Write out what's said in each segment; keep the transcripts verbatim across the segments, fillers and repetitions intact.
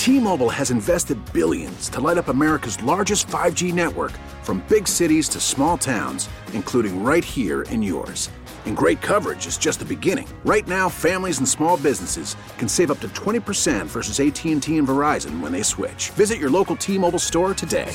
T-Mobile has invested billions to light up America's largest five G network, from big cities to small towns, including right here in yours. And great coverage is just the beginning. Right now, families and small businesses can save up to twenty percent versus A T and T and Verizon when they switch. Visit your local T-Mobile store today.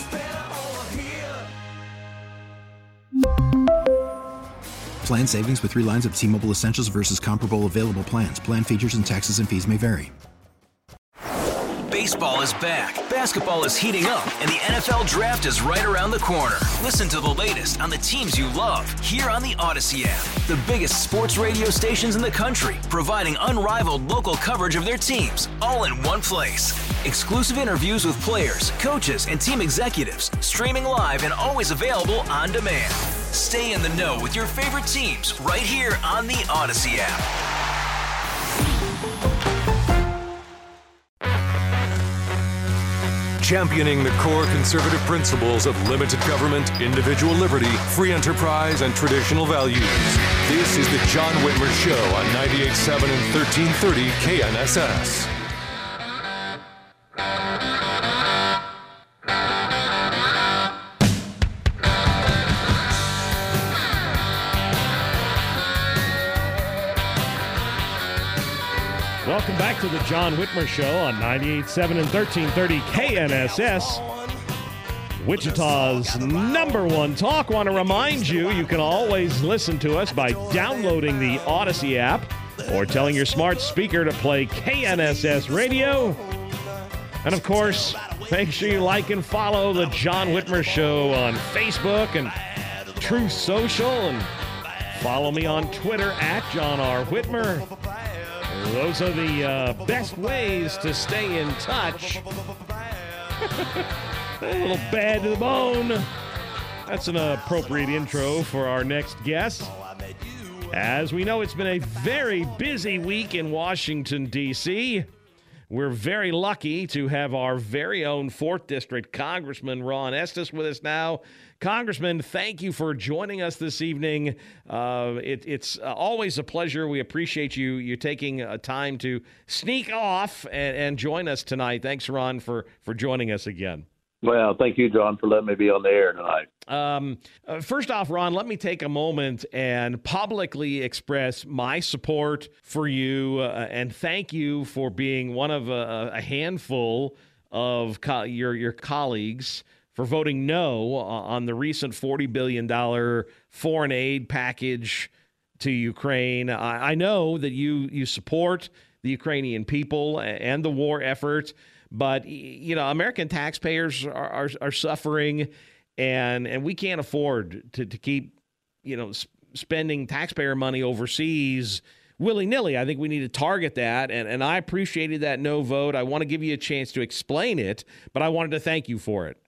Plan savings with three lines of T-Mobile Essentials versus comparable available plans. Plan features and taxes and fees may vary. Baseball is back, basketball is heating up, and the N F L Draft is right around the corner. Listen to the latest on the teams you love here on the Odyssey app. The biggest sports radio stations in the country, providing unrivaled local coverage of their teams, all in one place. Exclusive interviews with players, coaches, and team executives, streaming live and always available on demand. Stay in the know with your favorite teams right here on the Odyssey app. Championing the core conservative principles of limited government, individual liberty, free enterprise, and traditional values. This is the John Whitmer Show on ninety-eight point seven and thirteen thirty K N S S. Welcome back to the John Whitmer Show on ninety-eight point seven and thirteen thirty K N S S, Wichita's number one talk. Want to remind you, you can always listen to us by downloading the Odyssey app or telling your smart speaker to play K N S S Radio. And, of course, make sure you like and follow the John Whitmer Show on Facebook and Truth Social, and follow me on Twitter at John R. Whitmer. Those are the uh, best ways to stay in touch. A little bad to the bone. That's an appropriate intro for our next guest. As we know, it's been a very busy week in Washington, D C We're very lucky to have our very own fourth District Congressman Ron Estes with us now. Congressman, thank you for joining us this evening. Uh, it, it's uh, always a pleasure. We appreciate you you taking uh, time to sneak off and, and join us tonight. Thanks, Ron, for, for joining us again. Well, thank you, John, for letting me be on the air tonight. Um, uh, first off, Ron, let me take a moment and publicly express my support for you uh, and thank you for being one of a, a handful of co- your your colleagues for voting no on the recent forty billion dollars foreign aid package to Ukraine. I, I know that you you support the Ukrainian people and the war effort, but you know American taxpayers are are, are suffering, and and we can't afford to to keep you know sp- spending taxpayer money overseas willy-nilly. I think we need to target that, and and I appreciated that no vote. I want to give you a chance to explain it, but I wanted to thank you for it.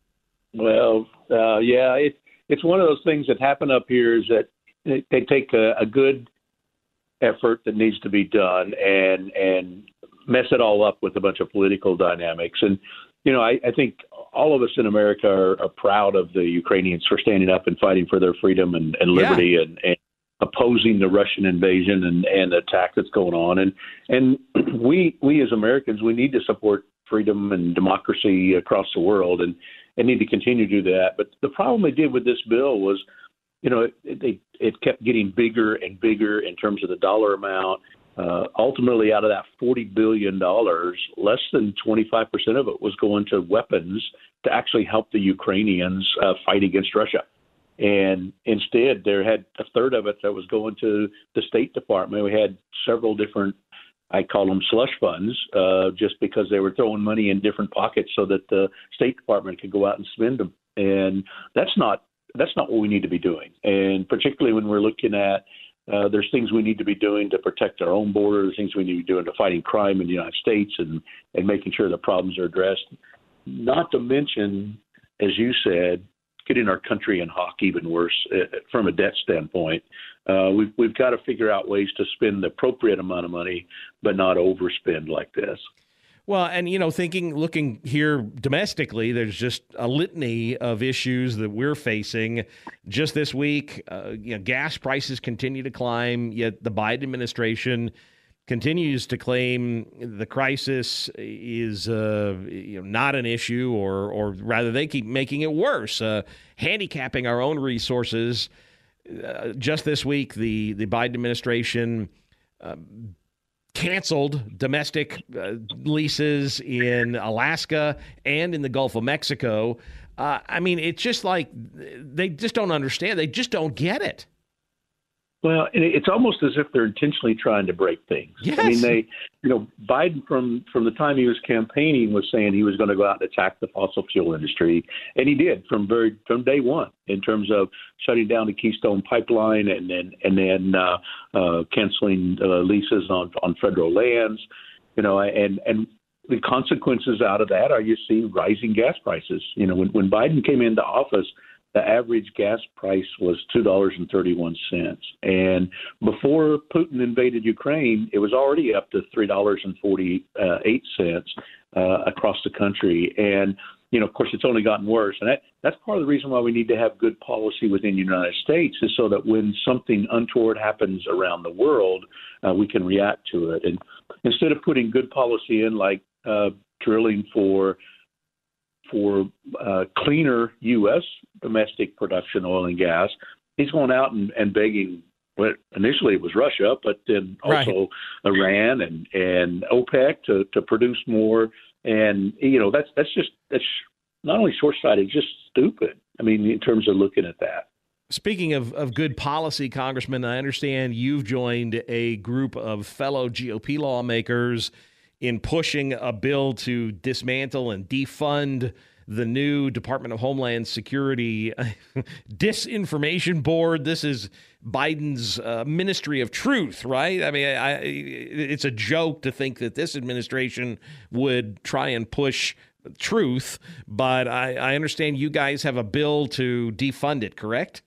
Well, uh, yeah, it, it's one of those things that happen up here is that they take a, a good effort that needs to be done and and mess it all up with a bunch of political dynamics. And, you know, I, I think all of us in America are, are proud of the Ukrainians for standing up and fighting for their freedom and, and liberty yeah. and, and opposing the Russian invasion and, and the attack that's going on. And and we we as Americans, we need to support freedom and democracy across the world and, and need to continue to do that. But the problem they did with this bill was, you know, it, it, it kept getting bigger and bigger in terms of the dollar amount. Uh, ultimately, out of that forty billion dollars, less than twenty-five percent of it was going to weapons to actually help the Ukrainians uh, fight against Russia. And instead, there had a third of it that was going to the State Department. We had several different, I call them slush funds, uh, just because they were throwing money in different pockets so that the State Department could go out and spend them. And that's not that's not what we need to be doing. And particularly when we're looking at uh, there's things we need to be doing to protect our own borders, things we need to be doing to fighting crime in the United States and, and making sure the problems are addressed. Not to mention, as you said, getting our country in hock even worse uh, from a debt standpoint. Uh, we've, we've got to figure out ways to spend the appropriate amount of money, but not overspend like this. Well, and, you know, thinking, looking here domestically, there's just a litany of issues that we're facing. Just this week, uh, you know, gas prices continue to climb, yet the Biden administration continues to claim the crisis is uh, you know, not an issue, or or rather they keep making it worse, uh, handicapping our own resources. Uh, just this week, the, the Biden administration uh, canceled domestic uh, leases in Alaska and in the Gulf of Mexico. Uh, I mean, it's just like they just don't understand. They just don't get it. Well, it's almost as if they're intentionally trying to break things. Yes. I mean, they, you know, Biden from, from the time he was campaigning was saying he was going to go out and attack the fossil fuel industry, and he did from very from day one in terms of shutting down the Keystone Pipeline and then and then uh, uh, canceling uh, leases on on federal lands, you know, and and the consequences out of that are you see rising gas prices. You know, when when Biden came into office, the average gas price was two dollars and thirty-one cents. And before Putin invaded Ukraine, it was already up to three dollars and forty-eight cents uh, across the country. And, you know, of course, it's only gotten worse. And that, that's part of the reason why we need to have good policy within the United States, is so that when something untoward happens around the world, uh, we can react to it. And instead of putting good policy in, like uh, drilling for for uh, cleaner U S domestic production oil and gas, he's going out and, and begging, well, initially it was Russia, but then also right. Iran and, and OPEC to, to produce more. And, you know, that's that's just that's not only short-sighted, just stupid. I mean, in terms of looking at that. Speaking of, of good policy, Congressman, I understand you've joined a group of fellow G O P lawmakers in pushing a bill to dismantle and defund the new Department of Homeland Security Disinformation Board. This is Biden's uh, Ministry of Truth, right? I mean, I, I, it's a joke to think that this administration would try and push truth, but I, I understand you guys have a bill to defund it, correct?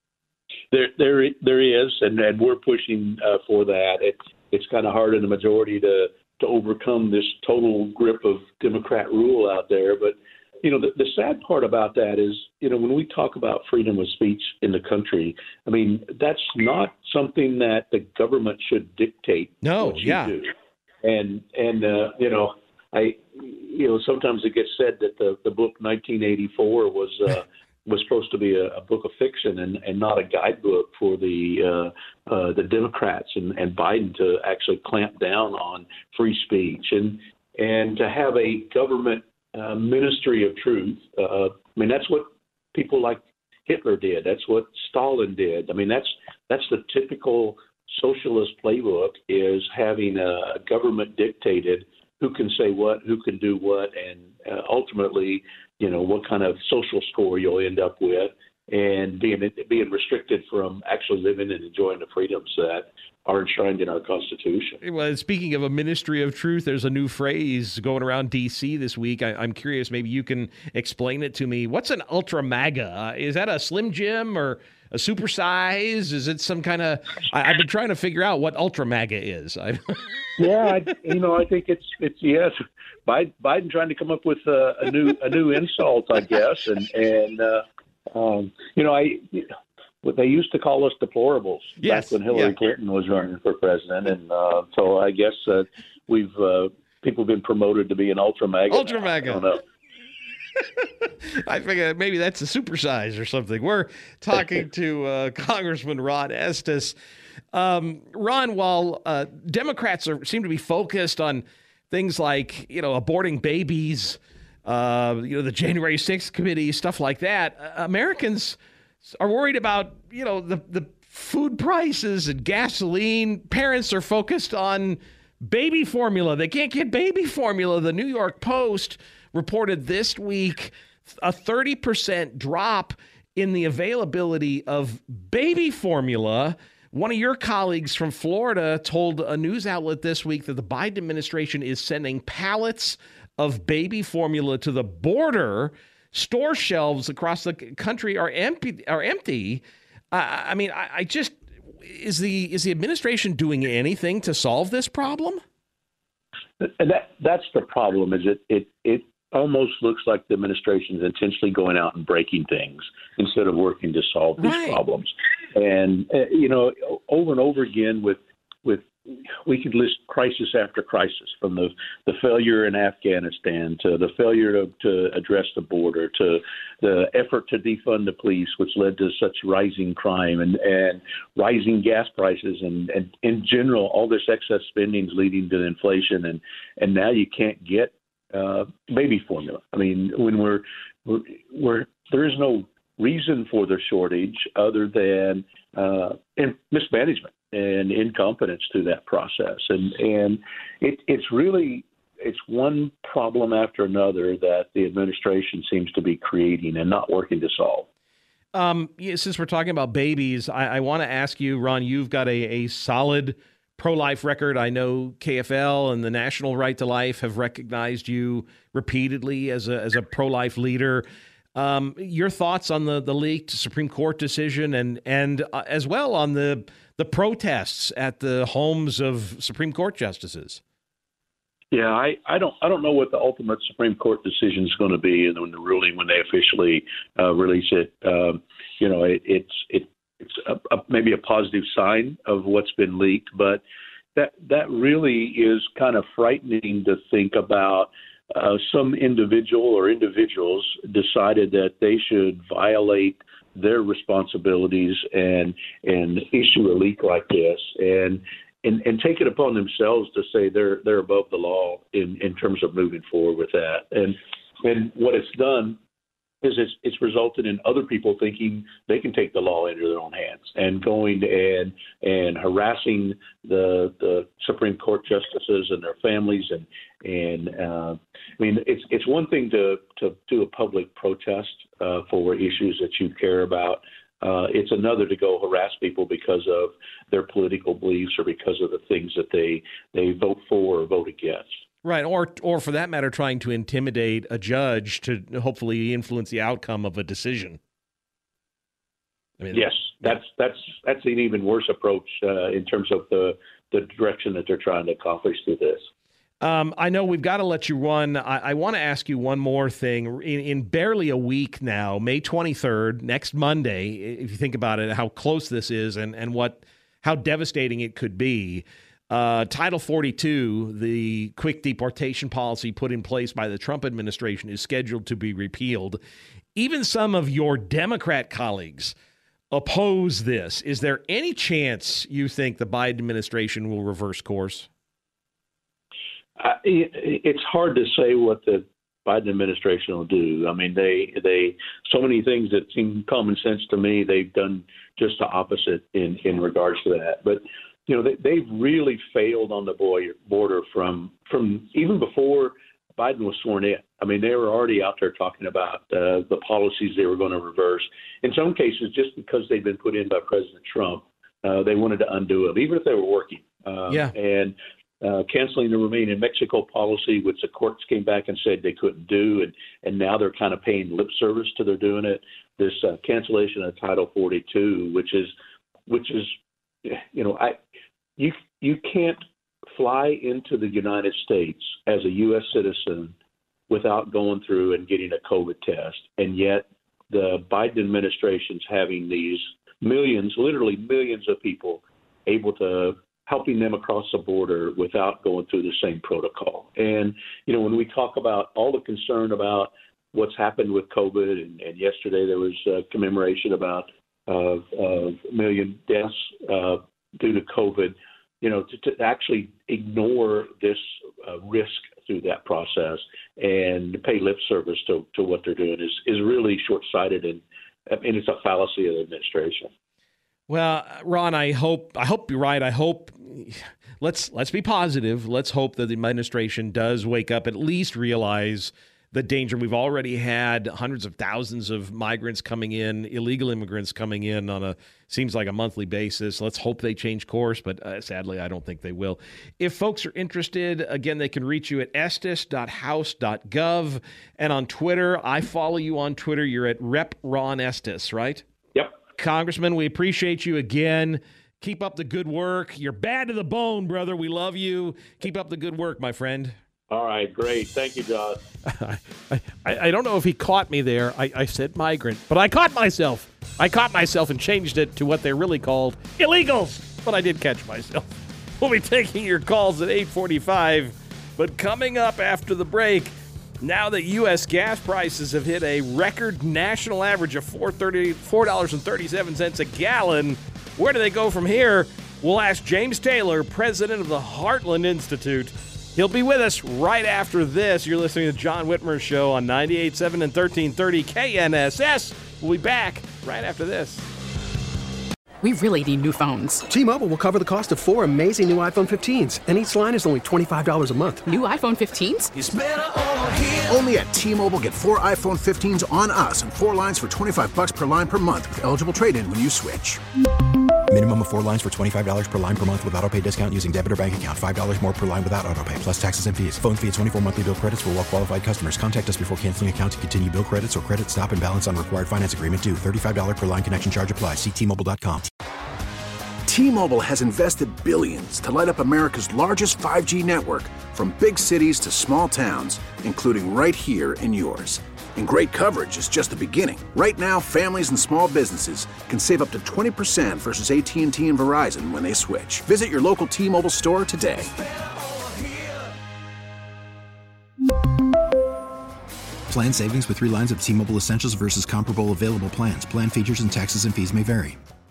There, there, there is, and, and we're pushing uh, for that. It, it's kind of hard in the majority to to overcome this total grip of Democrat rule out there. But, you know, the, the sad part about that is, you know, when we talk about freedom of speech in the country, I mean, that's not something that the government should dictate. No, what you yeah. do. And, and uh, you know, I, you know, sometimes it gets said that the, the book nineteen eighty-four was uh, was supposed to be a, a book of fiction and, and not a guidebook for the uh, uh, the Democrats and, and Biden to actually clamp down on free speech and and to have a government uh, ministry of truth. Uh, I mean, that's what people like Hitler did. That's what Stalin did. I mean, that's that's the typical socialist playbook, is having a government dictated who can say what, who can do what, and uh, ultimately, you know, what kind of social score you'll end up with, and being being restricted from actually living and enjoying the freedoms that are enshrined in our Constitution. Well, speaking of a ministry of truth, there's a new phrase going around D C this week. I, I'm curious, maybe you can explain it to me. What's an ultra MAGA? Uh, is that a Slim Jim or a supersize? Is it some kind of? I, I've been trying to figure out what ultra MAGA is. yeah, I, you know, I think it's it's yes, Biden, Biden trying to come up with a, a new a new insult, I guess, and and uh, um, you know, I. What they used to call us deplorables yes, back when Hillary yeah. Clinton was running for president, and uh, so I guess uh, we've uh, people have been promoted to be an ultra MAGA. Ultra MAGA. I don't know. I figure maybe that's a supersize or something. We're talking to uh, Congressman Ron Estes. Um, Ron, while uh, Democrats are, seem to be focused on things like, you know, aborting babies, uh, you know, the January sixth committee, stuff like that, uh, Americans are worried about, you know, the, the food prices and gasoline. Parents are focused on baby formula. They can't get baby formula. The New York Post reported this week a thirty percent drop in the availability of baby formula. One of your colleagues from Florida told a news outlet this week that the Biden administration is sending pallets of baby formula to the border. Store shelves across the country are empty. Are empty. Uh, I mean, I, I just is the is the administration doing anything to solve this problem? And that that's the problem. Is it it it almost looks like the administration is intentionally going out and breaking things instead of working to solve these right. problems. And uh, you know, over and over again with with we could list crisis after crisis, from the, the failure in Afghanistan to the failure to, to address the border to the effort to defund the police, which led to such rising crime and, and rising gas prices and, and in general, all this excess spending is leading to inflation. And, and now you can't get uh, baby formula. I mean, when we're, we're, we're there is no reason for the shortage other than uh, mismanagement and incompetence through that process. And and it, it's really, it's one problem after another that the administration seems to be creating and not working to solve. Um, yeah, since we're talking about babies, I, I want to ask you, Ron, you've got a, a solid pro-life record. I know K F L and the National Right to Life have recognized you repeatedly as a, as a pro-life leader. Um, your thoughts on the, the leaked Supreme Court decision and and uh, as well on the the protests at the homes of Supreme Court justices? Yeah, I, I don't I don't know what the ultimate Supreme Court decision is going to be, and when the ruling when they officially uh, release it. Um, you know, it, it's it, it's a, a, maybe a positive sign of what's been leaked, but that that really is kind of frightening to think about. Uh, some individual or individuals decided that they should violate their responsibilities and and issue a leak like this and and, and take it upon themselves to say they're they're above the law in, in terms of moving forward with that. And and what it's done is it's, it's resulted in other people thinking they can take the law into their own hands and going and and harassing the the Supreme Court justices and their families. And and uh, I mean, it's it's one thing to to do a public protest uh, for issues that you care about. Uh, it's another to go harass people because of their political beliefs or because of the things that they they vote for or vote against. Right, or or for that matter, trying to intimidate a judge to hopefully influence the outcome of a decision. I mean, yes, that's that's that's an even worse approach uh, in terms of the the direction that they're trying to accomplish through this. Um, I know we've got to let you run. I, I want to ask you one more thing. In, in barely a week now, May twenty-third, next Monday, if you think about it, how close this is and, and what how devastating it could be. Uh, Title forty-two, the quick deportation policy put in place by the Trump administration, is scheduled to be repealed. Even some of your Democrat colleagues oppose this. Is there any chance you think the Biden administration will reverse course? Uh, it, it's hard to say what the Biden administration will do. I mean, they they so many things that seem common sense to me, they've done just the opposite in, in regards to that. But you know, they, they've really failed on the border from from even before Biden was sworn in. I mean, they were already out there talking about uh, the policies they were going to reverse. In some cases, just because they've been put in by President Trump, uh, they wanted to undo them, even if they were working. Uh, yeah. And uh, canceling the Remain in Mexico policy, which the courts came back and said they couldn't do, and, and now they're kind of paying lip service to their doing it. This uh, cancellation of Title forty-two, which is which is you know, I you you can't fly into the United States as a U S citizen without going through and getting a COVID test, and yet the Biden administration's having these millions, literally millions of people able to helping them across the border without going through the same protocol. And, you know, when we talk about all the concern about what's happened with COVID, and, and yesterday there was a commemoration about uh, a million deaths uh, due to COVID, you know, to, to actually ignore this uh, risk through that process and pay lip service to, to what they're doing is, is really short-sighted, and, and it's a fallacy of the administration. Well, Ron, I hope I hope you're right. I hope let's let's be positive. Let's hope that the administration does wake up, at least realize the danger. We've already had hundreds of thousands of migrants coming in, illegal immigrants coming in on a seems like a monthly basis. Let's hope they change course, but uh, sadly, I don't think they will. If folks are interested, again, they can reach you at estes dot house dot gov, and on Twitter. I follow you on Twitter. You're at Rep Ron Estes, right? Yep. Congressman, we appreciate you again. Keep up the good work. You're bad to the bone, brother. We love you. Keep up the good work, my friend. All right, great. Thank you, John. I, I, I don't know if he caught me there. I, I said migrant, but I caught myself. I caught myself and changed it to what they're really called, illegals. But I did catch myself. We'll be taking your calls at eight forty-five. But coming up after the break, now that U S gas prices have hit a record national average of four dollars and thirty-seven cents a gallon, where do they go from here? We'll ask James Taylor, president of the Heartland Institute. He'll be with us right after this. You're listening to the John Whitmer Show on ninety-eight point seven and thirteen thirty K N S S. We'll be back right after this. We really need new phones. T-Mobile will cover the cost of four amazing new iPhone fifteens, and each line is only twenty-five dollars a month. New iPhone fifteens? It's better over here. Only at T-Mobile, get four iPhone fifteens on us and four lines for twenty-five bucks per line per month with eligible trade-in when you switch. Minimum of four lines for twenty-five dollars per line per month with autopay discount using debit or bank account. five dollars more per line without autopay, plus taxes and fees. Phone fee at twenty-four monthly bill credits for well-qualified customers. Contact us before canceling account to continue bill credits or credit stop and balance on required finance agreement due. thirty-five dollars per line connection charge applies. See T Mobile dot com. T-Mobile has invested billions to light up America's largest five G network, from big cities to small towns, including right here in yours. And great coverage is just the beginning. Right now, families and small businesses can save up to twenty percent versus A T and T and Verizon when they switch. Visit your local T-Mobile store today. Plan savings with three lines of T-Mobile Essentials versus comparable available plans. Plan features and taxes and fees may vary.